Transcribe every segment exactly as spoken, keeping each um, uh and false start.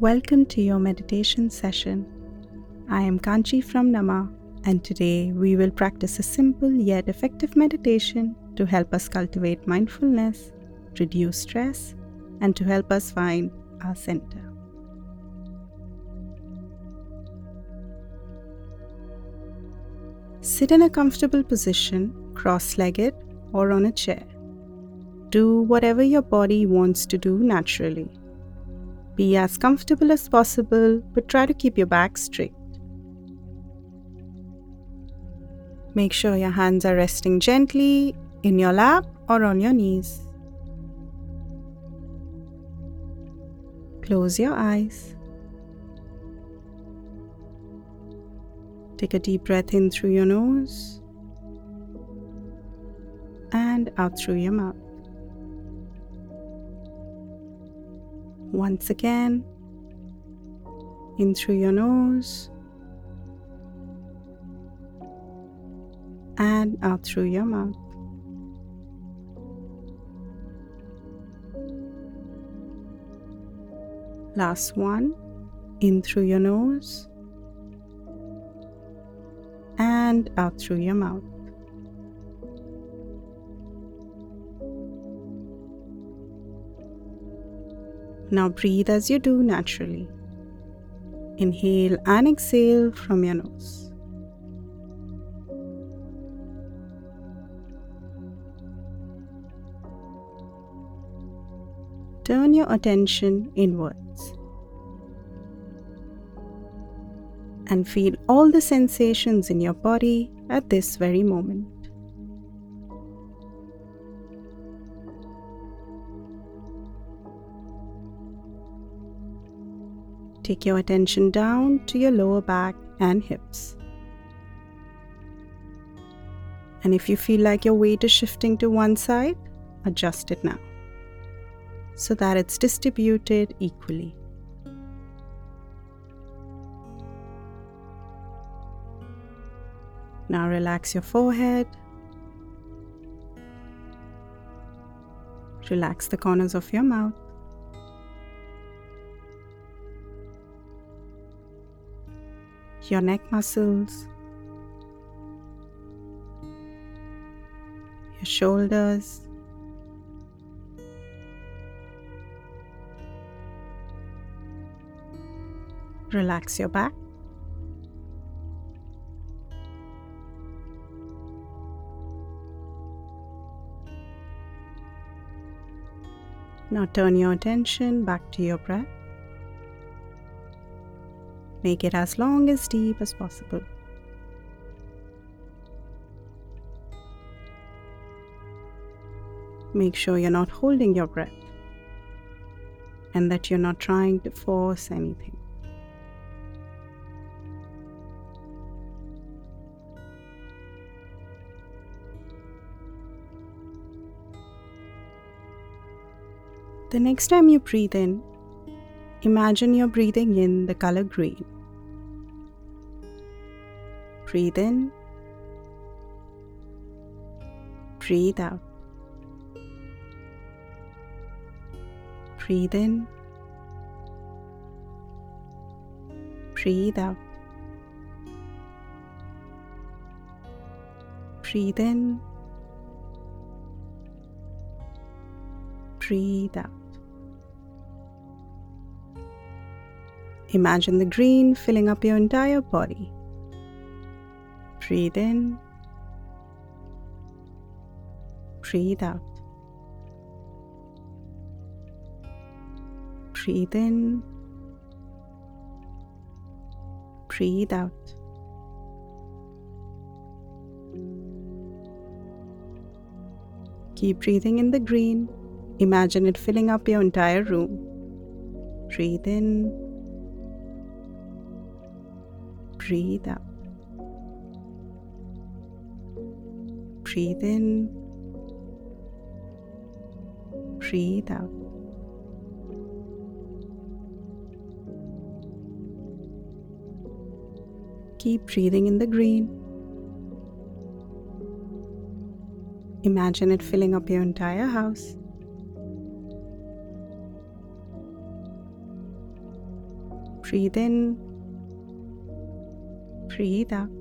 Welcome to your meditation session. I am Kanchi from Nama, and today we will practice a simple yet effective meditation to help us cultivate mindfulness, reduce stress, and to help us find our center. Sit in a comfortable position, cross-legged or on a chair. Do whatever your body wants to do naturally. Be as comfortable as possible, but try to keep your back straight. Make sure your hands are resting gently in your lap or on your knees. Close your eyes. Take a deep breath in through your nose and out through your mouth. Once again, in through your nose and out through your mouth. Last one, in through your nose and out through your mouth. Now breathe as you do naturally. Inhale and exhale from your nose. Turn your attention inwards and feel all the sensations in your body at this very moment. Take your attention down to your lower back and hips. And if you feel like your weight is shifting to one side, adjust it now, so that it's distributed equally. Now relax your forehead. Relax the corners of your mouth. Your neck muscles, your shoulders, relax your back, now turn your attention back to your breath. Make it as long as deep as possible. Make sure you're not holding your breath and that you're not trying to force anything. The next time you breathe in, imagine you're breathing in the color green. Breathe in. Breathe out. Breathe in. Breathe out. Breathe in. Breathe out. Imagine the green filling up your entire body. Breathe in. Breathe out. Breathe in. Breathe out. Keep breathing in the green. Imagine it filling up your entire room. Breathe in. Breathe out. Breathe in. Breathe out. Keep breathing in the green. Imagine it filling up your entire house. Breathe in. Breathe out.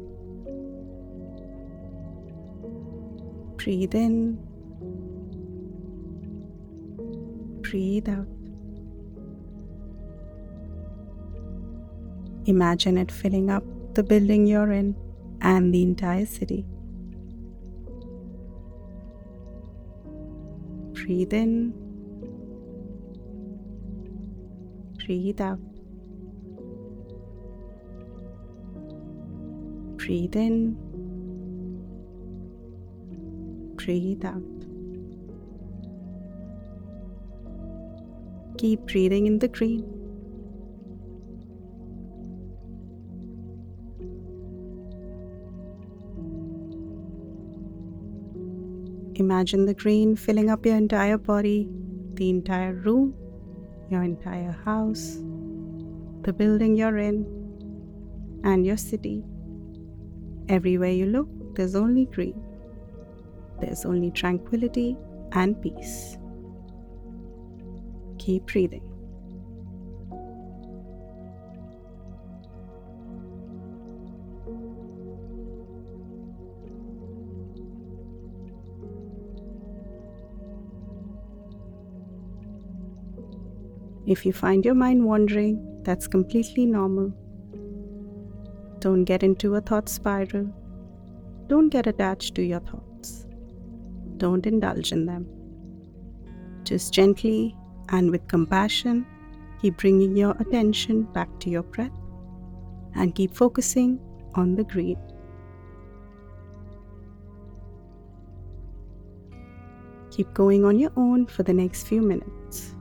Breathe in. Breathe out. Imagine it filling up the building you're in and the entire city. Breathe in. Breathe out. Breathe in. Breathe out. Keep breathing in the green. Imagine the green filling up your entire body, the entire room, your entire house, the building you're in, and your city. Everywhere you look, there's only green. There's only tranquility and peace. Keep breathing. If you find your mind wandering, that's completely normal. Don't get into a thought spiral. Don't get attached to your thoughts. Don't indulge in them. Just gently and with compassion, keep bringing your attention back to your breath and keep focusing on the green. Keep going on your own for the next few minutes.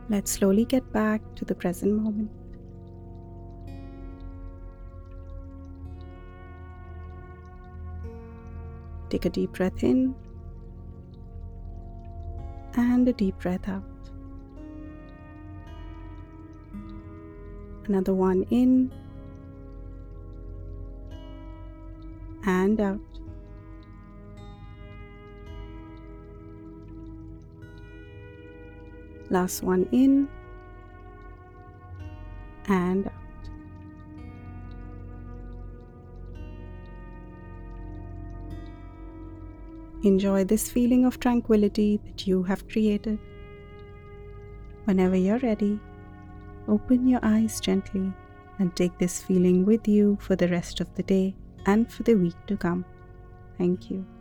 Let's slowly get back to the present moment. Take a deep breath in and a deep breath out. Another one in and out. Last one in and out. Enjoy this feeling of tranquility that you have created. Whenever you're ready, open your eyes gently and take this feeling with you for the rest of the day and for the week to come. Thank you.